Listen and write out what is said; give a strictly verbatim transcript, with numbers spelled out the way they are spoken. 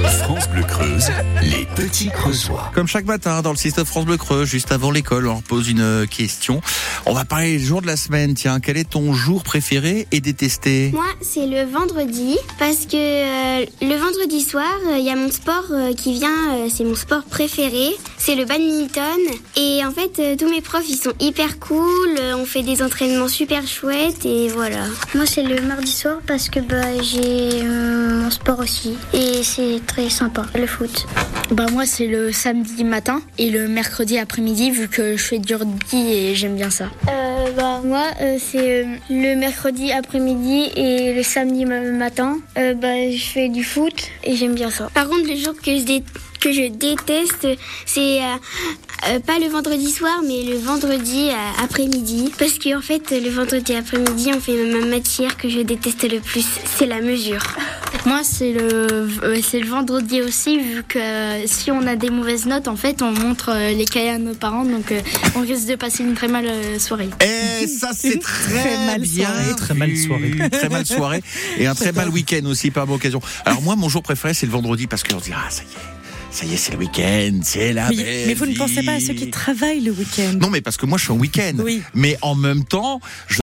France Bleu Creuse, les petits Creusois. Comme chaque matin dans le six neuf France Bleu Creuse, juste avant l'école, on leur pose une question. On va parler du jour de la semaine. Tiens, quel est ton jour préféré et détesté ? Moi, c'est le vendredi, parce que euh, le vendredi soir, il euh, y a mon sport euh, qui vient, euh, c'est mon sport préféré, c'est le badminton. Et en fait, euh, tous mes profs, ils sont hyper cool, euh, on fait des entraînements super chouettes et voilà. Moi, c'est le mardi soir parce que bah, j'ai euh, mon sport aussi et c'est très sympa, le foot. Bah moi, c'est le samedi matin et le mercredi après-midi vu que je fais du rugby et j'aime bien ça. Euh, bah, moi, euh, c'est euh, le mercredi après-midi et le samedi matin. Euh, bah, je fais du foot et j'aime bien ça. Par contre, le jour que je, dé- que je déteste, c'est euh, euh, pas le vendredi soir, mais le vendredi euh, après-midi. Parce qu'en en fait, le vendredi après-midi, on fait ma matière que je déteste le plus, c'est la mesure. Moi, c'est le, euh, c'est le vendredi aussi, vu que euh, si on a des mauvaises notes, en fait, on montre euh, les cahiers à nos parents, donc euh, on risque de passer une très mal euh, soirée. Et ça, c'est très, Très mal bien soirée. Très mal vu. soirée. Très mal soirée. Et un très mal week-end aussi, par occasion. Alors moi, mon jour préféré, c'est le vendredi, parce qu'on se dit, ah, ça y est. Ça y est, c'est le week-end, c'est la Mais, belle mais vous ne vie. pensez pas à ceux qui travaillent le week-end ? Non, mais parce que moi, je suis en week-end. Oui. Mais en même temps, je